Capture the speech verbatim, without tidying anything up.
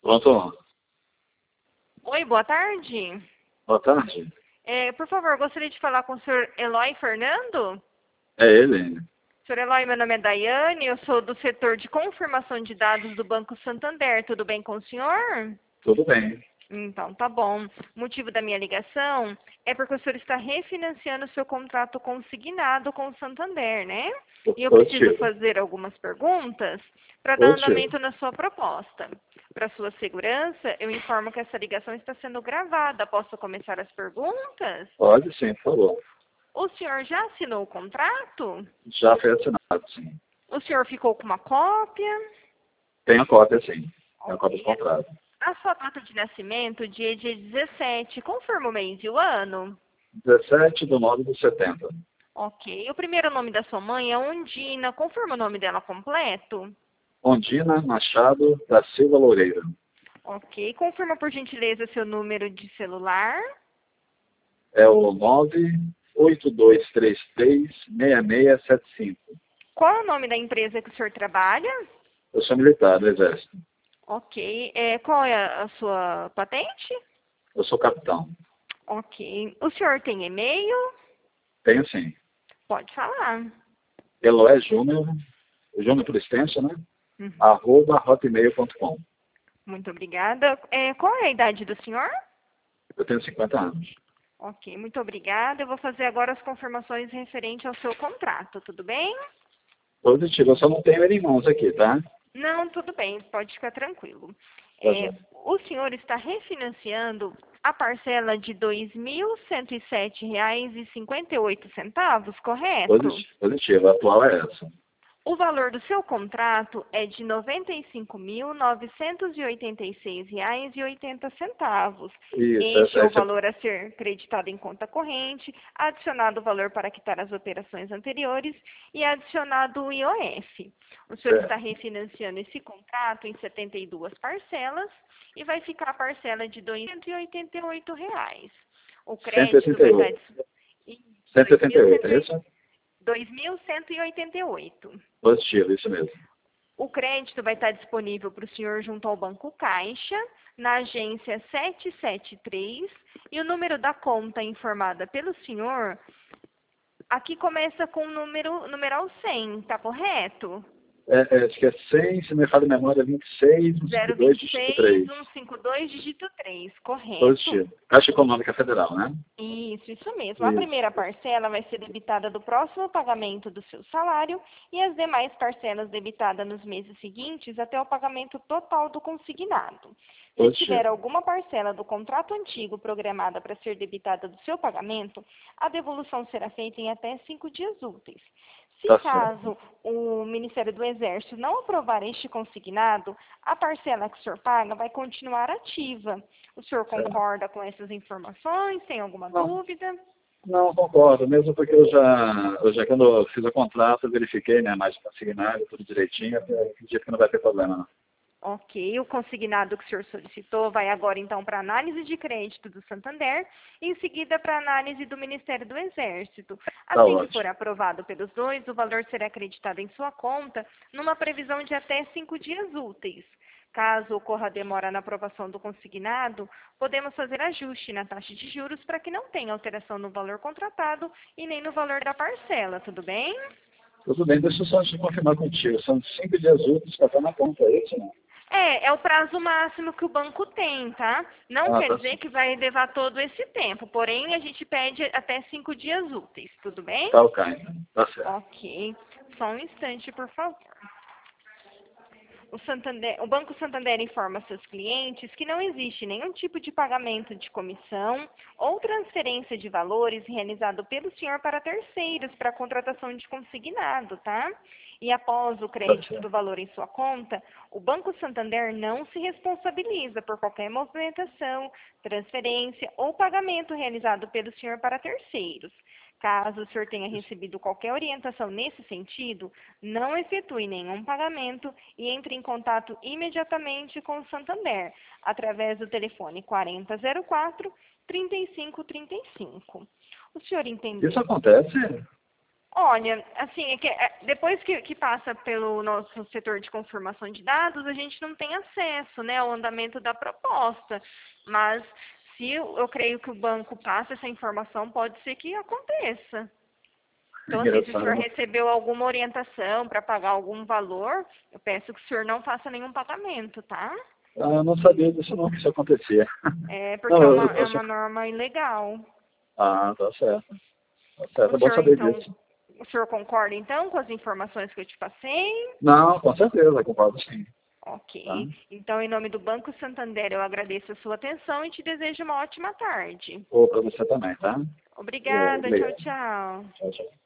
Pronto. Oi, boa tarde. Boa tarde. É, por favor, gostaria de falar com o senhor Eloy Fernando. É ele. senhor Eloy, meu nome é Daiane, eu sou do setor de confirmação de dados do Banco Santander. Tudo bem com o senhor? Tudo bem. Então, tá bom. O motivo da minha ligação é porque o senhor está refinanciando o seu contrato consignado com o Santander, né? E eu preciso Positivo. fazer algumas perguntas para dar Positivo. andamento na sua proposta. Para sua segurança, eu informo que essa ligação está sendo gravada. Posso começar as perguntas? Pode sim, por favor. O senhor já assinou o contrato? Já foi assinado, sim. O senhor ficou com uma cópia? Tem a cópia, sim. Tem a cópia do Ok. contrato. A sua data de nascimento, dia dia dezessete, confirma o mês e o ano? dezessete de nove de setenta. Ok. O primeiro nome da sua mãe é Ondina. Confirma o nome dela completo? Ondina Machado da Silva Loureiro. Ok. Confirma, por gentileza, seu número de celular? É o nove oito dois três três seis seis sete cinco. Qual é o nome da empresa que o senhor trabalha? Eu sou militar do Exército. Ok. É, qual é a sua patente? Eu sou capitão. Ok. O senhor tem e-mail? Tenho sim. Pode falar. Eloé Júnior, Júnior por extenso, né? Uhum. Arroba hotmail ponto com. Muito obrigada. É, qual é a idade do senhor? Eu tenho cinquenta anos. Ok, muito obrigada. Eu vou fazer agora as confirmações referentes ao seu contrato, tudo bem? Positivo, eu só não tenho ele em mãos aqui, tá? Não, tudo bem, pode ficar tranquilo. Tá É, bom. o senhor está refinanciando a parcela de dois mil cento e sete reais e cinquenta e oito centavos, correto? Positivo, positivo. A atual é essa. O valor do seu contrato é de noventa e cinco mil novecentos e oitenta e seis reais e oitenta centavos. Isso, Este essa, é o essa valor a ser creditado em conta corrente, adicionado o valor para quitar as operações anteriores e adicionado o I O F. O senhor é está refinanciando esse contrato em setenta e duas parcelas e vai ficar a parcela de doiscentos e oitenta e oito reais. O crédito vai estar cento e oitenta e oito, é isso? dois mil cento e oitenta e oito. Positivo, isso mesmo. O crédito vai estar disponível para o senhor junto ao Banco Caixa, na agência sete sete três, e o número da conta informada pelo senhor, aqui começa com o número, numeral cem, tá correto? É, é, acho que é cem, se me falha a memória, vinte e seis, cento e cinquenta e dois, dígito zero vinte e seis, três. cento e cinquenta e dois, dígito três, correto? Positivo. Caixa Econômica Federal, né? Isso, isso mesmo. A Isso. primeira parcela vai ser debitada do próximo pagamento do seu salário e as demais parcelas debitadas nos meses seguintes até o pagamento total do consignado. Se Positivo. tiver alguma parcela do contrato antigo programada para ser debitada do seu pagamento, a devolução será feita em até cinco dias úteis. Se Tá certo. caso o Ministério do Exército não aprovar este consignado, a parcela que o senhor paga vai continuar ativa. O senhor Certo. concorda com essas informações? Tem alguma Não, dúvida? não concordo, mesmo porque eu já, eu já quando eu fiz o contrato, eu verifiquei, né, mais consignado, tudo direitinho, eu acredito que não vai ter problema, não. Ok, o consignado que o senhor solicitou vai agora então para análise de crédito do Santander e em seguida para análise do Ministério do Exército. Tá Assim que ótimo. for aprovado pelos dois, o valor será acreditado em sua conta numa previsão de até cinco dias úteis. Caso ocorra demora na aprovação do consignado, podemos fazer ajuste na taxa de juros para que não tenha alteração no valor contratado e nem no valor da parcela, tudo bem? Tudo bem, deixa eu só te confirmar contigo. São cinco dias úteis para estar na conta, é isso, não? É, é o prazo máximo que o banco tem, tá? Não Ah, quer tá dizer certo. que vai levar todo esse tempo, porém a gente pede até cinco dias úteis, tudo bem? Tá ok, então. Tá certo. Ok, só um instante, por favor. O, Santander, o Banco Santander informa seus clientes que não existe nenhum tipo de pagamento de comissão ou transferência de valores realizado pelo senhor para terceiros para a contratação de consignado, tá? E após o Tá crédito certo. do valor em sua conta, o Banco Santander não se responsabiliza por qualquer movimentação, transferência ou pagamento realizado pelo senhor para terceiros. Caso o senhor tenha recebido qualquer orientação nesse sentido, não efetue nenhum pagamento e entre em contato imediatamente com o Santander, através do telefone quarenta zero quatro, trinta e cinco trinta e cinco. O senhor Isso entendeu? acontece? Olha, assim, é que, é, depois que, que passa pelo nosso setor de confirmação de dados, a gente não tem acesso, né, ao andamento da proposta. Mas se eu, eu creio que o banco passa essa informação, pode ser que aconteça. Então, assim, se o senhor recebeu alguma orientação para pagar algum valor, eu peço que o senhor não faça nenhum pagamento, tá? Ah, eu não sabia disso não, que isso acontecia. É, porque Não, é eu, uma, eu, é eu, uma norma ilegal. ah, tá certo. Tá O certo, é bom senhor, saber então, disso. o senhor concorda, então, com as informações que eu te passei? Não, com certeza, concordo sim. Tá? Ok. Então, em nome do Banco Santander, eu agradeço a sua atenção e te desejo uma ótima tarde. Ou para você também, tá? Obrigada. Tchau, Obrigado. tchau. Tchau, tchau.